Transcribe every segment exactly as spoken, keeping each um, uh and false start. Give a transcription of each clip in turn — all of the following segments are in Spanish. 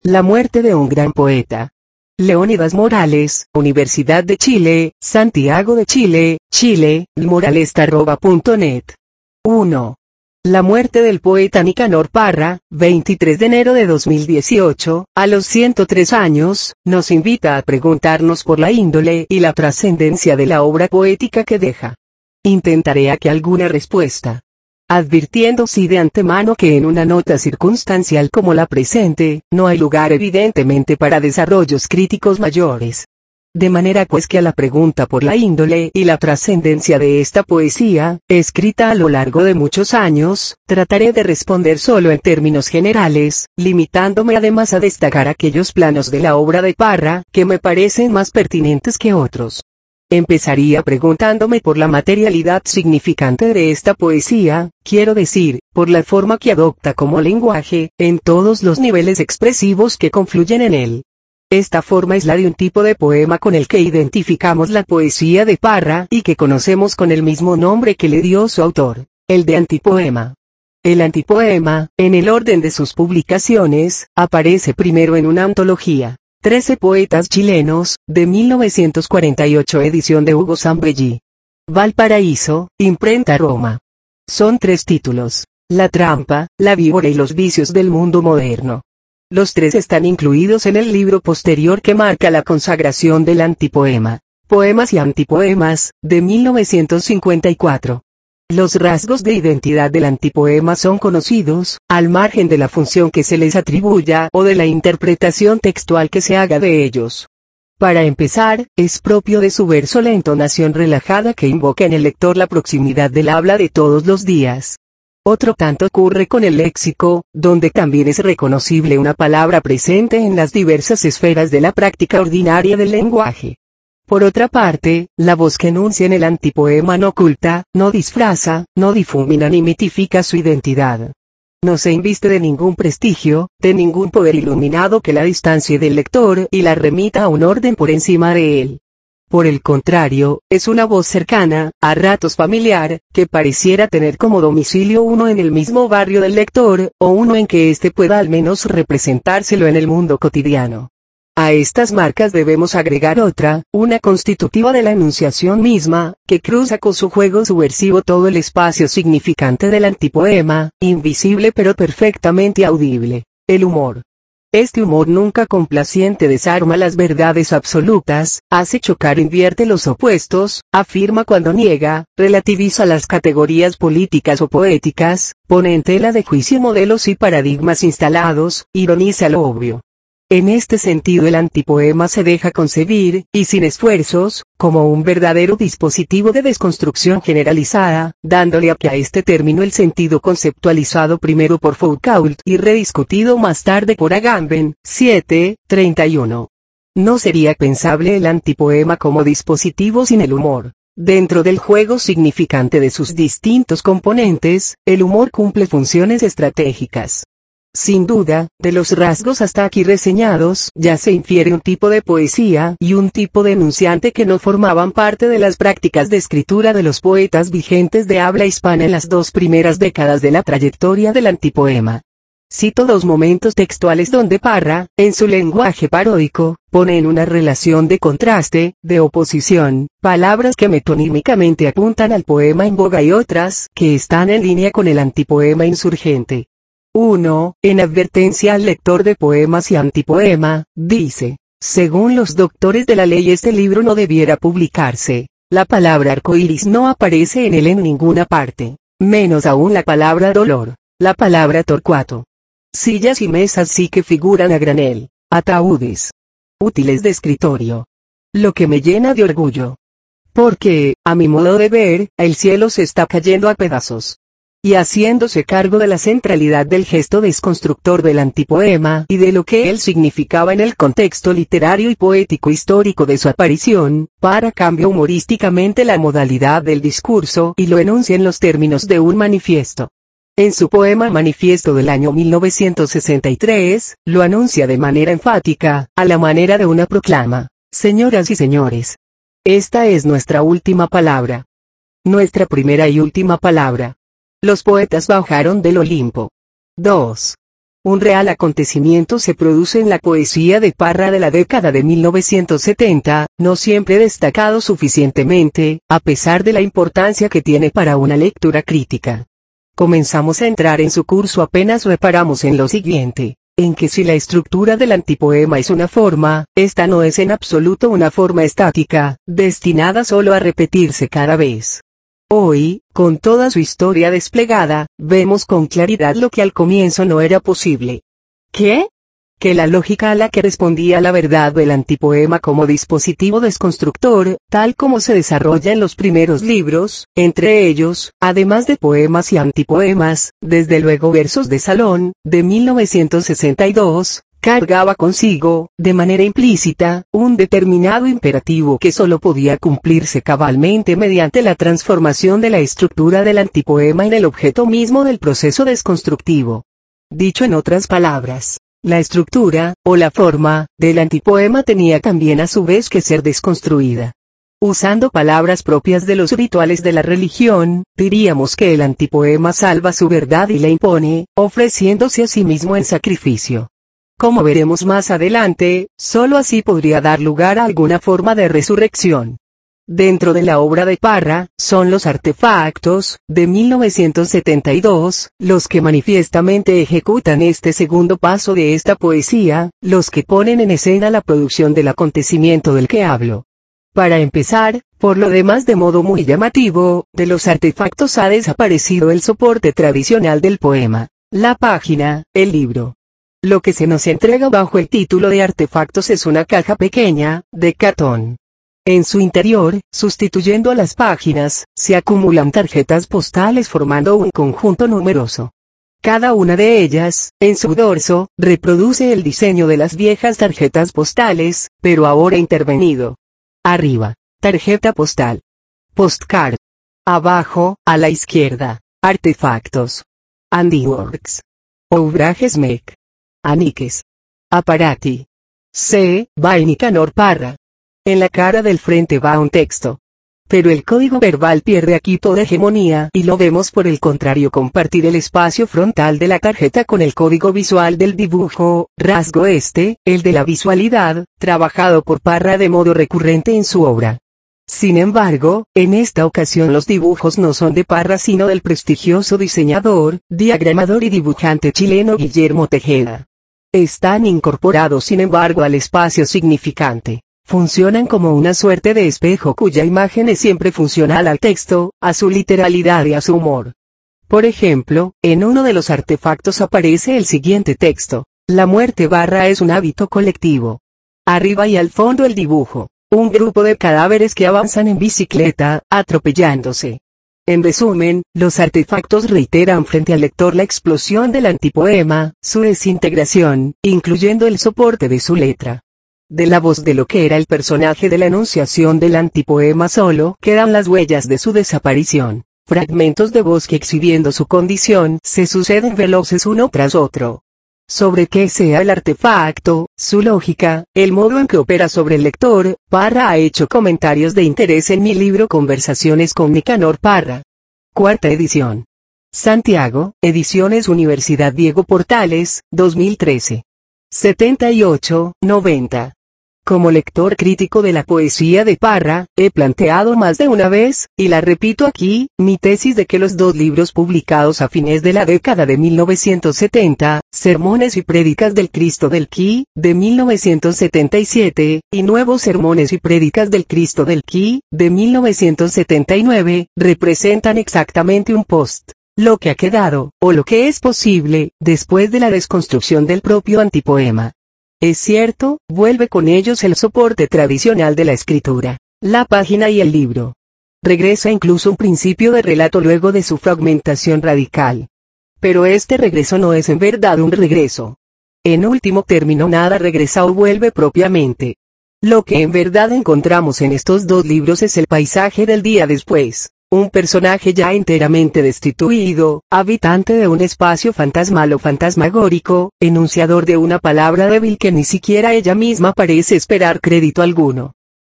La muerte de un gran poeta. Leónidas Morales, Universidad de Chile, Santiago de Chile, Chile, moralesta punto net. uno. La muerte del poeta Nicanor Parra, veintitrés de enero de dos mil dieciocho, a los ciento tres años, nos invita a preguntarnos por la índole y la trascendencia de la obra poética que deja. Intentaré aquí alguna respuesta, advirtiendo sí de antemano que en una nota circunstancial como la presente, no hay lugar evidentemente para desarrollos críticos mayores. De manera pues que a la pregunta por la índole y la trascendencia de esta poesía, escrita a lo largo de muchos años, trataré de responder solo en términos generales, limitándome además a destacar aquellos planos de la obra de Parra, que me parecen más pertinentes que otros. Empezaría preguntándome por la materialidad significante de esta poesía, quiero decir, por la forma que adopta como lenguaje, en todos los niveles expresivos que confluyen en él. Esta forma es la de un tipo de poema con el que identificamos la poesía de Parra y que conocemos con el mismo nombre que le dio su autor, el de antipoema. El antipoema, en el orden de sus publicaciones, aparece primero en una antología, Trece poetas chilenos, de mil novecientos cuarenta y ocho, edición de Hugo Zambelli. Valparaíso, imprenta Roma. Son tres títulos: La trampa, la víbora y los vicios del mundo moderno. Los tres están incluidos en el libro posterior que marca la consagración del antipoema, Poemas y antipoemas, de mil novecientos cincuenta y cuatro. Los rasgos de identidad del antipoema son conocidos, al margen de la función que se les atribuya o de la interpretación textual que se haga de ellos. Para empezar, es propio de su verso la entonación relajada que invoca en el lector la proximidad del habla de todos los días. Otro tanto ocurre con el léxico, donde también es reconocible una palabra presente en las diversas esferas de la práctica ordinaria del lenguaje. Por otra parte, la voz que enuncia en el antipoema no oculta, no disfraza, no difumina ni mitifica su identidad. No se inviste de ningún prestigio, de ningún poder iluminado que la distancie del lector y la remita a un orden por encima de él. Por el contrario, es una voz cercana, a ratos familiar, que pareciera tener como domicilio uno en el mismo barrio del lector, o uno en que éste pueda al menos representárselo en el mundo cotidiano. A estas marcas debemos agregar otra, una constitutiva de la enunciación misma, que cruza con su juego subversivo todo el espacio significante del antipoema, invisible pero perfectamente audible: el humor. Este humor nunca complaciente desarma las verdades absolutas, hace chocar, invierte los opuestos, afirma cuando niega, relativiza las categorías políticas o poéticas, pone en tela de juicio modelos y paradigmas instalados, ironiza lo obvio. En este sentido el antipoema se deja concebir, y sin esfuerzos, como un verdadero dispositivo de desconstrucción generalizada, dándole aquí a este término el sentido conceptualizado primero por Foucault y rediscutido más tarde por Agamben, siete, treinta y uno. No sería pensable el antipoema como dispositivo sin el humor. Dentro del juego significante de sus distintos componentes, el humor cumple funciones estratégicas. Sin duda, de los rasgos hasta aquí reseñados, ya se infiere un tipo de poesía y un tipo de enunciante que no formaban parte de las prácticas de escritura de los poetas vigentes de habla hispana en las dos primeras décadas de la trayectoria del antipoema. Cito dos momentos textuales donde Parra, en su lenguaje paródico, pone en una relación de contraste, de oposición, palabras que metonímicamente apuntan al poema en boga y otras que están en línea con el antipoema insurgente. uno. En advertencia al lector de Poemas y antipoema, dice: según los doctores de la ley este libro no debiera publicarse. La palabra arcoíris no aparece en él en ninguna parte, menos aún la palabra dolor, la palabra torcuato. Sillas y mesas sí que figuran a granel, ataúdes, útiles de escritorio. Lo que me llena de orgullo. Porque, a mi modo de ver, el cielo se está cayendo a pedazos. Y haciéndose cargo de la centralidad del gesto desconstructor del antipoema y de lo que él significaba en el contexto literario y poético histórico de su aparición, Parra cambia humorísticamente la modalidad del discurso y lo enuncia en los términos de un manifiesto. En su poema Manifiesto del año mil novecientos sesenta y tres, lo anuncia de manera enfática, a la manera de una proclama: señoras y señores, esta es nuestra última palabra. Nuestra primera y última palabra. Los poetas bajaron del Olimpo. dos. Un real acontecimiento se produce en la poesía de Parra de la década de mil novecientos setenta, no siempre destacado suficientemente, a pesar de la importancia que tiene para una lectura crítica. Comenzamos a entrar en su curso apenas reparamos en lo siguiente, en que si la estructura del antipoema es una forma, esta no es en absoluto una forma estática, destinada solo a repetirse cada vez. Hoy, con toda su historia desplegada, vemos con claridad lo que al comienzo no era posible. ¿Qué? Que la lógica a la que respondía la verdad del antipoema como dispositivo desconstructor, tal como se desarrolla en los primeros libros, entre ellos, además de poemas y antipoemas, desde luego versos de salón, de mil novecientos sesenta y dos, cargaba consigo, de manera implícita, un determinado imperativo que solo podía cumplirse cabalmente mediante la transformación de la estructura del antipoema en el objeto mismo del proceso desconstructivo. Dicho en otras palabras, la estructura, o la forma, del antipoema tenía también a su vez que ser desconstruida. Usando palabras propias de los rituales de la religión, diríamos que el antipoema salva su verdad y la impone, ofreciéndose a sí mismo en sacrificio. Como veremos más adelante, solo así podría dar lugar a alguna forma de resurrección. Dentro de la obra de Parra, son los artefactos, de mil novecientos setenta y dos, los que manifiestamente ejecutan este segundo paso de esta poesía, los que ponen en escena la producción del acontecimiento del que hablo. Para empezar, por lo demás de modo muy llamativo, de los artefactos ha desaparecido el soporte tradicional del poema, la página, el libro. Lo que se nos entrega bajo el título de artefactos es una caja pequeña, de cartón. En su interior, sustituyendo a las páginas, se acumulan tarjetas postales formando un conjunto numeroso. Cada una de ellas, en su dorso, reproduce el diseño de las viejas tarjetas postales, pero ahora intervenido. Arriba, tarjeta postal. Postcard. Abajo, a la izquierda, artefactos. Handiworks. Ouvrages Mec. Aniques. Apparati. C. by Nicanor Parra. En la cara del frente va un texto. Pero el código verbal pierde aquí toda hegemonía y lo vemos por el contrario compartir el espacio frontal de la tarjeta con el código visual del dibujo, rasgo este, el de la visualidad, trabajado por Parra de modo recurrente en su obra. Sin embargo, en esta ocasión los dibujos no son de Parra sino del prestigioso diseñador, diagramador y dibujante chileno Guillermo Tejeda. Están incorporados sin embargo al espacio significante. Funcionan como una suerte de espejo cuya imagen es siempre funcional al texto, a su literalidad y a su humor. Por ejemplo, en uno de los artefactos aparece el siguiente texto: la muerte barra es un hábito colectivo. Arriba y al fondo el dibujo, un grupo de cadáveres que avanzan en bicicleta, atropellándose. En resumen, los artefactos reiteran frente al lector la explosión del antipoema, su desintegración, incluyendo el soporte de su letra. De la voz de lo que era el personaje de la enunciación del antipoema solo quedan las huellas de su desaparición. Fragmentos de voz que exhibiendo su condición se suceden veloces uno tras otro. Sobre qué sea el artefacto, su lógica, el modo en que opera sobre el lector, Parra ha hecho comentarios de interés en mi libro Conversaciones con Nicanor Parra. Cuarta edición. Santiago, Ediciones Universidad Diego Portales, dos mil trece. setenta y ocho, noventa. Como lector crítico de la poesía de Parra, he planteado más de una vez, y la repito aquí, mi tesis de que los dos libros publicados a fines de la década de mil novecientos setenta, Sermones y Prédicas del Cristo del Qui, de mil novecientos setenta y siete, y Nuevos Sermones y Prédicas del Cristo del Qui, de mil novecientos setenta y nueve, representan exactamente un post. Lo que ha quedado, o lo que es posible, después de la desconstrucción del propio antipoema. Es cierto, vuelve con ellos el soporte tradicional de la escritura, la página y el libro. Regresa incluso un principio de relato luego de su fragmentación radical. Pero este regreso no es en verdad un regreso. En último término nada regresa o vuelve propiamente. Lo que en verdad encontramos en estos dos libros es el paisaje del día después. Un personaje ya enteramente destituido, habitante de un espacio fantasmal o fantasmagórico, enunciador de una palabra débil que ni siquiera ella misma parece esperar crédito alguno.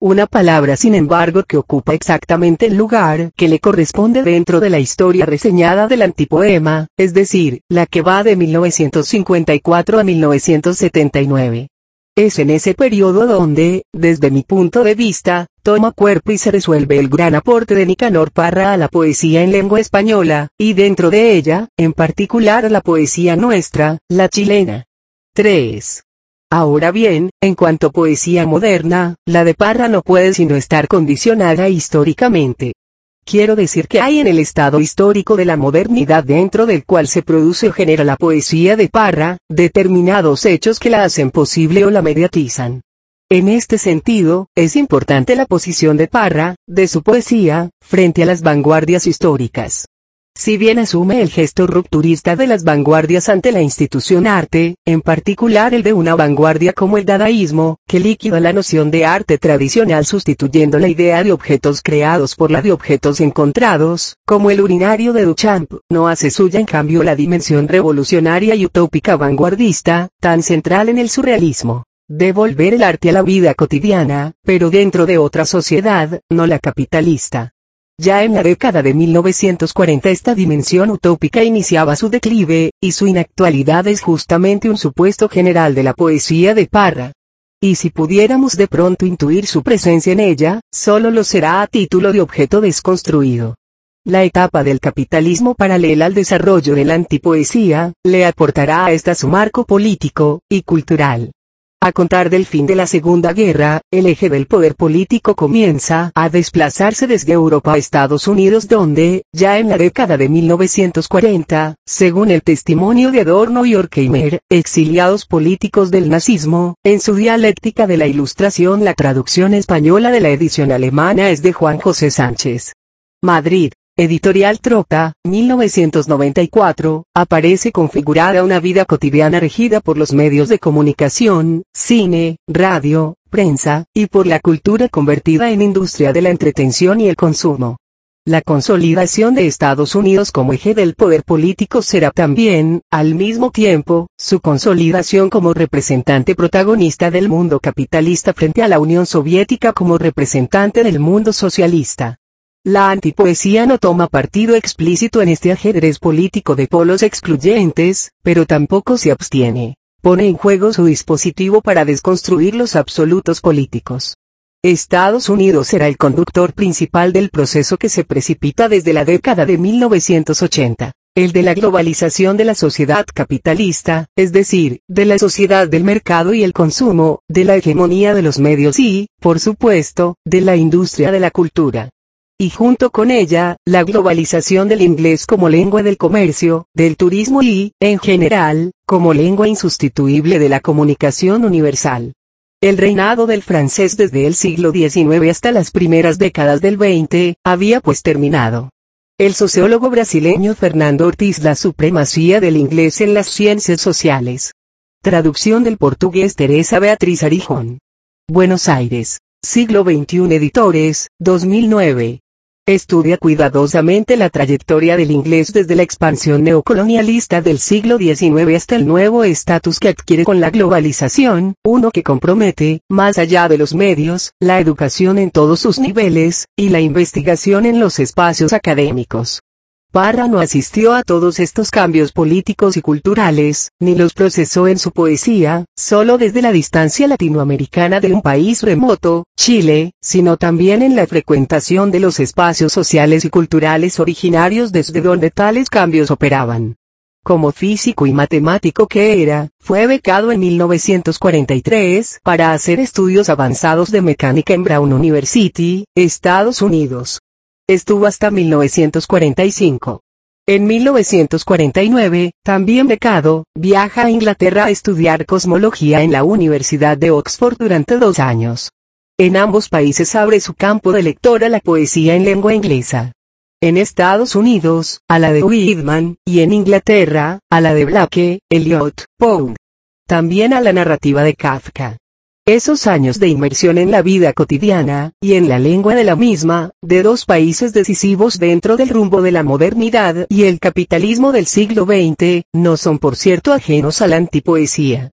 una palabra sin embargo que ocupa exactamente el lugar que le corresponde dentro de la historia reseñada del antipoema, es decir, la que va de mil novecientos cincuenta y cuatro a mil novecientos setenta y nueve. Es en ese periodo donde, desde mi punto de vista, toma cuerpo y se resuelve el gran aporte de Nicanor Parra a la poesía en lengua española, y dentro de ella, en particular a la poesía nuestra, la chilena. tres. Ahora bien, en cuanto a poesía moderna, la de Parra no puede sino estar condicionada históricamente. Quiero decir que hay en el estado histórico de la modernidad dentro del cual se produce o genera la poesía de Parra, determinados hechos que la hacen posible o la mediatizan. En este sentido, es importante la posición de Parra, de su poesía, frente a las vanguardias históricas. Si bien asume el gesto rupturista de las vanguardias ante la institución arte, en particular el de una vanguardia como el dadaísmo, que liquida la noción de arte tradicional sustituyendo la idea de objetos creados por la de objetos encontrados, como el urinario de Duchamp, no hace suya en cambio la dimensión revolucionaria y utópica vanguardista, tan central en el surrealismo. Devolver el arte a la vida cotidiana, pero dentro de otra sociedad, no la capitalista. Ya en la década de mil novecientos cuarenta esta dimensión utópica iniciaba su declive, y su inactualidad es justamente un supuesto general de la poesía de Parra. Y si pudiéramos de pronto intuir su presencia en ella, solo lo será a título de objeto desconstruido. La etapa del capitalismo paralela al desarrollo de la antipoesía, le aportará a esta su marco político y cultural. A contar del fin de la Segunda Guerra, el eje del poder político comienza a desplazarse desde Europa a Estados Unidos donde, ya en la década de mil novecientos cuarenta, según el testimonio de Adorno y Horkheimer, exiliados políticos del nazismo, en su dialéctica de la Ilustración la traducción española de la edición alemana es de Juan José Sánchez. Madrid. Editorial Tropa, mil novecientos noventa y cuatro, aparece configurada una vida cotidiana regida por los medios de comunicación, cine, radio, prensa, y por la cultura convertida en industria de la entretención y el consumo. La consolidación de Estados Unidos como eje del poder político será también, al mismo tiempo, su consolidación como representante protagonista del mundo capitalista frente a la Unión Soviética como representante del mundo socialista. La antipoesía no toma partido explícito en este ajedrez político de polos excluyentes, pero tampoco se abstiene. Pone en juego su dispositivo para desconstruir los absolutos políticos. Estados Unidos será el conductor principal del proceso que se precipita desde la década de mil novecientos ochenta, el de la globalización de la sociedad capitalista, es decir, de la sociedad del mercado y el consumo, de la hegemonía de los medios y, por supuesto, de la industria de la cultura. Y junto con ella, la globalización del inglés como lengua del comercio, del turismo y, en general, como lengua insustituible de la comunicación universal. El reinado del francés desde el siglo diecinueve hasta las primeras décadas del veinte, había pues terminado. El sociólogo brasileño Fernando Ortiz La supremacía del inglés en las ciencias sociales. Traducción del portugués Teresa Beatriz Arijón. Buenos Aires, siglo veintiuno Editores, dos mil nueve. Estudia cuidadosamente la trayectoria del inglés desde la expansión neocolonialista del siglo diecinueve hasta el nuevo estatus que adquiere con la globalización, uno que compromete, más allá de los medios, la educación en todos sus niveles, y la investigación en los espacios académicos. Parra no asistió a todos estos cambios políticos y culturales, ni los procesó en su poesía, solo desde la distancia latinoamericana de un país remoto, Chile, sino también en la frecuentación de los espacios sociales y culturales originarios desde donde tales cambios operaban. Como físico y matemático que era, fue becado en mil novecientos cuarenta y tres para hacer estudios avanzados de mecánica en Brown University, Estados Unidos. Estuvo hasta mil novecientos cuarenta y cinco. En mil novecientos cuarenta y nueve, también becado, viaja a Inglaterra a estudiar cosmología en la Universidad de Oxford durante dos años. En ambos países abre su campo de lector a la poesía en lengua inglesa. En Estados Unidos, a la de Whitman, y en Inglaterra, a la de Blake, Eliot, Pound. También a la narrativa de Kafka. Esos años de inmersión en la vida cotidiana, y en la lengua de la misma, de dos países decisivos dentro del rumbo de la modernidad y el capitalismo del siglo veinte, no son por cierto ajenos a la antipoesía.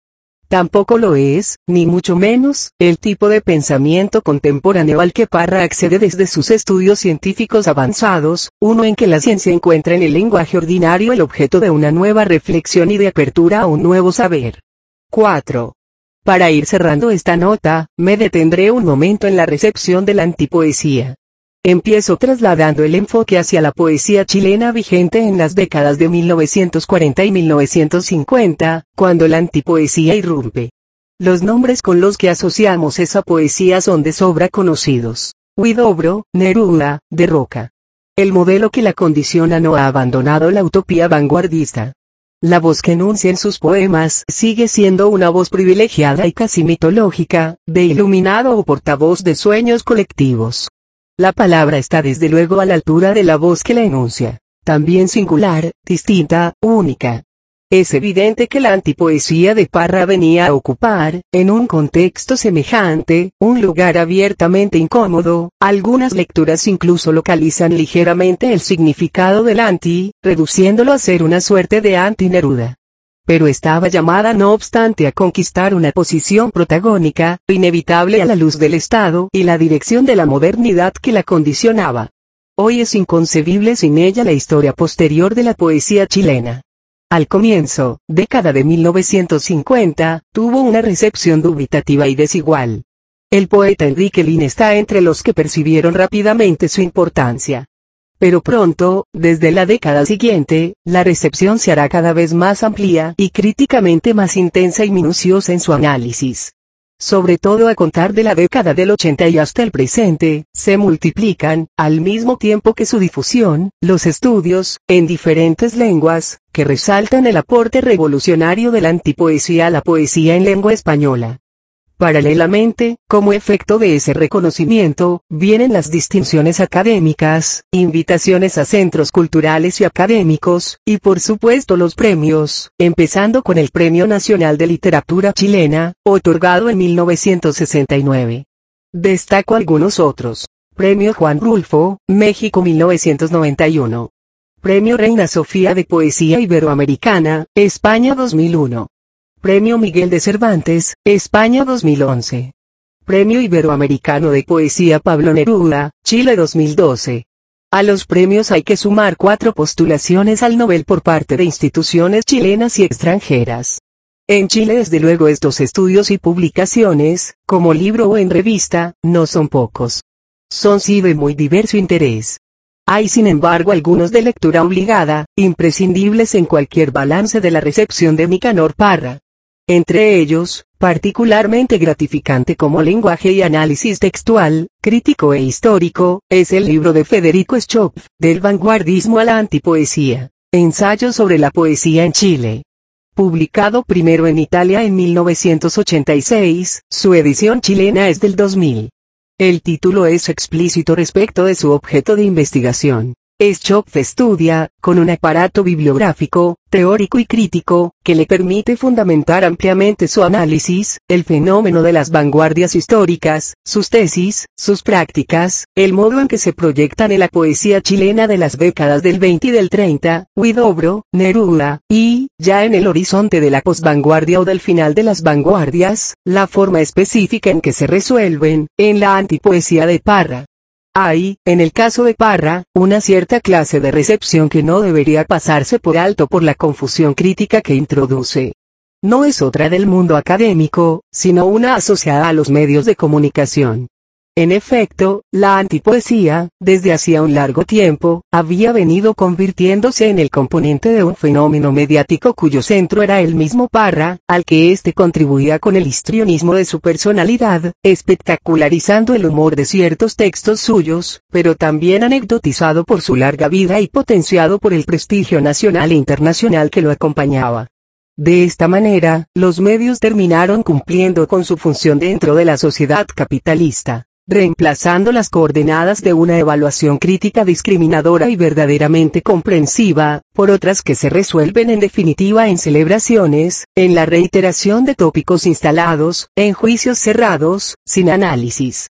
Tampoco lo es, ni mucho menos, el tipo de pensamiento contemporáneo al que Parra accede desde sus estudios científicos avanzados, uno en que la ciencia encuentra en el lenguaje ordinario el objeto de una nueva reflexión y de apertura a un nuevo saber. cuatro. Para ir cerrando esta nota, me detendré un momento en la recepción de la antipoesía. Empiezo trasladando el enfoque hacia la poesía chilena vigente en las décadas de mil novecientos cuarenta y mil novecientos cincuenta, cuando la antipoesía irrumpe. Los nombres con los que asociamos esa poesía son de sobra conocidos: Huidobro, Neruda, De Roca. El modelo que la condiciona no ha abandonado la utopía vanguardista. La voz que enuncia en sus poemas sigue siendo una voz privilegiada y casi mitológica, de iluminado o portavoz de sueños colectivos. La palabra está desde luego a la altura de la voz que la enuncia, también singular, distinta, única. Es evidente que la antipoesía de Parra venía a ocupar, en un contexto semejante, un lugar abiertamente incómodo. Algunas lecturas incluso localizan ligeramente el significado del anti, reduciéndolo a ser una suerte de anti-Neruda. Pero estaba llamada no obstante a conquistar una posición protagónica, inevitable a la luz del Estado y la dirección de la modernidad que la condicionaba. Hoy es inconcebible sin ella la historia posterior de la poesía chilena. Al comienzo, década de mil novecientos cincuenta, tuvo una recepción dubitativa y desigual. El poeta Enrique Lihn está entre los que percibieron rápidamente su importancia. Pero pronto, desde la década siguiente, la recepción se hará cada vez más amplia y críticamente más intensa y minuciosa en su análisis. Sobre todo a contar de la década del ochenta y hasta el presente, se multiplican, al mismo tiempo que su difusión, los estudios, en diferentes lenguas, que resaltan el aporte revolucionario de la antipoesía a la poesía en lengua española. Paralelamente, como efecto de ese reconocimiento, vienen las distinciones académicas, invitaciones a centros culturales y académicos, y por supuesto los premios, empezando con el Premio Nacional de Literatura Chilena, otorgado en mil novecientos sesenta y nueve. Destaco algunos otros. Premio Juan Rulfo, México mil novecientos noventa y uno. Premio Reina Sofía de Poesía Iberoamericana, España dos mil uno. Premio Miguel de Cervantes, España dos mil once. Premio Iberoamericano de Poesía Pablo Neruda, Chile dos mil doce. A los premios hay que sumar cuatro postulaciones al Nobel por parte de instituciones chilenas y extranjeras. En Chile desde luego estos estudios y publicaciones, como libro o en revista, no son pocos. Son sí de muy diverso interés. Hay sin embargo algunos de lectura obligada, imprescindibles en cualquier balance de la recepción de Nicanor Parra. Entre ellos, particularmente gratificante como lenguaje y análisis textual, crítico e histórico, es el libro de Federico Schopf, Del vanguardismo a la antipoesía, ensayo sobre la poesía en Chile. Publicado primero en Italia en mil novecientos ochenta y seis, su edición chilena es del dos mil. El título es explícito respecto de su objeto de investigación. Schopf estudia, con un aparato bibliográfico, teórico y crítico, que le permite fundamentar ampliamente su análisis, el fenómeno de las vanguardias históricas, sus tesis, sus prácticas, el modo en que se proyectan en la poesía chilena de las décadas del veinte y del treinta, Huidobro, Neruda, y, ya en el horizonte de la posvanguardia o del final de las vanguardias, la forma específica en que se resuelven, en la antipoesía de Parra. Hay, en el caso de Parra, una cierta clase de recepción que no debería pasarse por alto por la confusión crítica que introduce. No es otra del mundo académico, sino una asociada a los medios de comunicación. En efecto, la antipoesía, desde hacía un largo tiempo, había venido convirtiéndose en el componente de un fenómeno mediático cuyo centro era el mismo Parra, al que éste contribuía con el histrionismo de su personalidad, espectacularizando el humor de ciertos textos suyos, pero también anecdotizado por su larga vida y potenciado por el prestigio nacional e internacional que lo acompañaba. De esta manera, los medios terminaron cumpliendo con su función dentro de la sociedad capitalista, reemplazando las coordenadas de una evaluación crítica discriminadora y verdaderamente comprensiva, por otras que se resuelven en definitiva en celebraciones, en la reiteración de tópicos instalados, en juicios cerrados, sin análisis.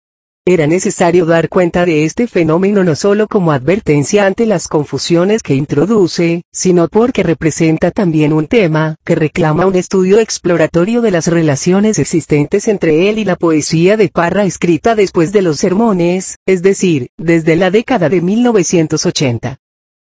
Era necesario dar cuenta de este fenómeno no solo como advertencia ante las confusiones que introduce, sino porque representa también un tema que reclama un estudio exploratorio de las relaciones existentes entre él y la poesía de Parra escrita después de los sermones, es decir, desde la década de mil novecientos ochenta.